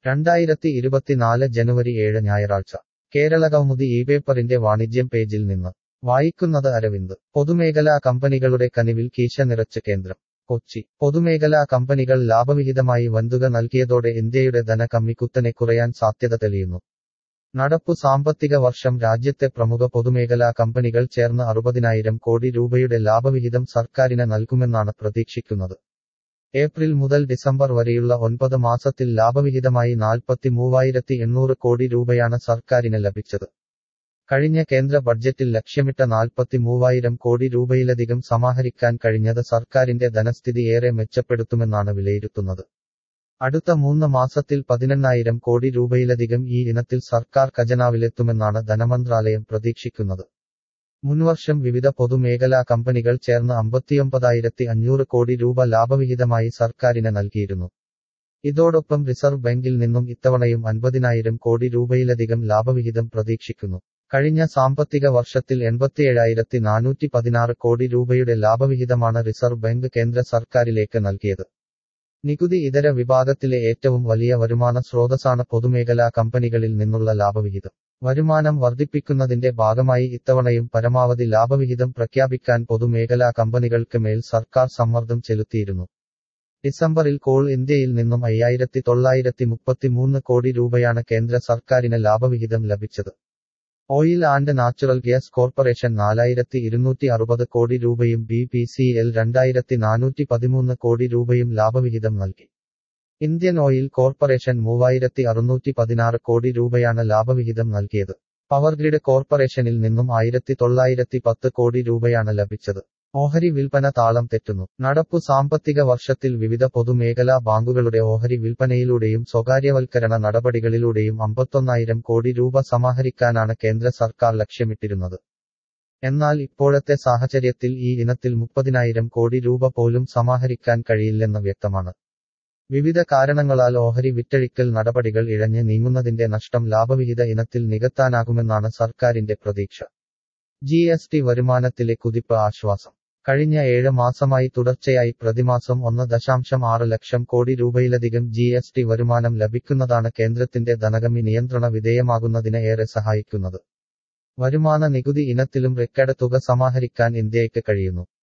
2024 ജനുവരി 7 ഞായറാഴ്ച കേരളകൗമുദി ഇപേപ്പറിന്റെ വാണിജ്യം പേജിൽ നിന്ന് വായിക്കുന്നത് അരവിന്ദ്. പൊതുമേഖലാ കമ്പനികളുടെ കനിവിൽ കീശ നിറച്ച് കേന്ദ്രം. കൊച്ചി. പൊതുമേഖലാ കമ്പനികൾ ലാഭവിഹിതമായി വൻതുക നൽകിയതോടെ ഇന്ത്യയുടെ ധനകമ്മി കുത്തനെ കുറയാൻ സാധ്യത തെളിയുന്നു. നടപ്പു സാമ്പത്തിക വർഷം രാജ്യത്തെ പ്രമുഖ പൊതുമേഖലാ കമ്പനികൾ ചേർന്ന് 60,000 കോടി രൂപയുടെ ലാഭവിഹിതം സർക്കാരിന് നൽകുമെന്നാണ് പ്രതീക്ഷിക്കുന്നത്. ഏപ്രിൽ മുതൽ ഡിസംബർ വരെയുള്ള 9 മാസത്തിൽ ലാഭവിഹിതമായി 43,800 കോടി രൂപയാണ് സർക്കാരിന് ലഭിച്ചത്. കഴിഞ്ഞ കേന്ദ്ര ബഡ്ജറ്റിൽ ലക്ഷ്യമിട്ട 43,000 കോടി രൂപയിലധികം സമാഹരിക്കാൻ കഴിഞ്ഞത് സർക്കാരിന്റെ ധനസ്ഥിതി ഏറെ മെച്ചപ്പെടുത്തുമെന്നാണ് വിലയിരുത്തുന്നത്. അടുത്ത 3 മാസത്തിൽ 18,000 കോടി രൂപയിലധികം ഈ ഇനത്തിൽ സർക്കാർ ഖജനാവിലെത്തുമെന്നാണ് ധനമന്ത്രാലയം പ്രതീക്ഷിക്കുന്നത്. മുൻവർഷം വിവിധ പൊതുമേഖലാ കമ്പനികൾ ചേർന്ന് 59,500 കോടി രൂപ ലാഭവിഹിതമായി സർക്കാരിന് നൽകിയിരുന്നു. ഇതോടൊപ്പം റിസർവ് ബാങ്കിൽ നിന്നും ഇത്തവണയും 50,000 കോടി രൂപയിലധികം ലാഭവിഹിതം പ്രതീക്ഷിക്കുന്നു. കഴിഞ്ഞ സാമ്പത്തിക വർഷത്തിൽ 87,416 കോടി രൂപയുടെ ലാഭവിഹിതമാണ് റിസർവ് ബാങ്ക് കേന്ദ്ര സർക്കാരിലേക്ക് നൽകിയത്. നികുതി ഇതര വിഭാഗത്തിലെ ഏറ്റവും വലിയ വരുമാന സ്രോതസ്സാണ് പൊതുമേഖലാ കമ്പനികളിൽ നിന്നുള്ള ലാഭവിഹിതം. വരുമാനം വർദ്ധിപ്പിക്കുന്നതിന്റെ ഭാഗമായി ഇത്തവണയും പരമാവധി ലാഭവിഹിതം പ്രഖ്യാപിക്കാൻ പൊതുമേഖലാ കമ്പനികൾക്ക് മേൽ സർക്കാർ സമ്മർദ്ദം ചെലുത്തിയിരുന്നു. ഡിസംബറിൽ കോൾ ഇന്ത്യയിൽ നിന്നും 5,933 കോടി രൂപയാണ് കേന്ദ്ര സർക്കാരിന് ലാഭവിഹിതം ലഭിച്ചത്. Oil and natural gas corporation 4,260 കോടി രൂപയും BPCL 2,413 കോടി രൂപയും ലാഭവിഹിതം നൽകി. ഇന്ത്യൻ ഓയിൽ കോർപ്പറേഷൻ 3,616 കോടി രൂപയാണ് ലാഭവിഹിതം നൽകിയത്. പവർഗ്രിഡ് കോർപ്പറേഷനിൽ നിന്നും 1,910 കോടി രൂപയാണ് ലഭിച്ചത്. ഓഹരി വിൽപ്പന താളം തെറ്റുന്നു. നടപ്പു സാമ്പത്തിക വർഷത്തിൽ വിവിധ പൊതുമേഖലാ ബാങ്കുകളുടെ ഓഹരി വിൽപ്പനയിലൂടെയും സ്വകാര്യവൽക്കരണ നടപടികളിലൂടെയും 51,000 കോടി രൂപ സമാഹരിക്കാനാണ് കേന്ദ്ര സർക്കാർ ലക്ഷ്യമിട്ടിരുന്നത്. എന്നാൽ ഇപ്പോഴത്തെ സാഹചര്യത്തിൽ ഈ ഇനത്തിൽ 30,000 കോടി രൂപ പോലും സമാഹരിക്കാൻ കഴിയില്ലെന്ന് വ്യക്തമാണ്. വിവിധ കാരണങ്ങളാൽ ഓഹരി വിറ്റഴിക്കൽ നടപടികൾ ഇഴഞ്ഞ് നീങ്ങുന്നതിന്റെ നഷ്ടം ലാഭവിഹിത ഇനത്തിൽ നികത്താനാകുമെന്നാണ് സർക്കാരിന്റെ പ്രതീക്ഷ. GST വരുമാനത്തിലെ കുതിപ്പ് ആശ്വാസം. കഴിഞ്ഞ 7 മാസമായി തുടർച്ചയായി പ്രതിമാസം 1.6 ലക്ഷം കോടി രൂപയിലധികം GST വരുമാനം ലഭിക്കുന്നതാണ് കേന്ദ്രത്തിന്റെ ധനകമ്മി നിയന്ത്രണ വിധേയമാകുന്നതിന് ഏറെ സഹായിക്കുന്നത്. വരുമാന നികുതി ഇനത്തിലും റെക്കോർഡ് തുക സമാഹരിക്കാൻ ഇന്ത്യയ്ക്ക് കഴിയുന്നു.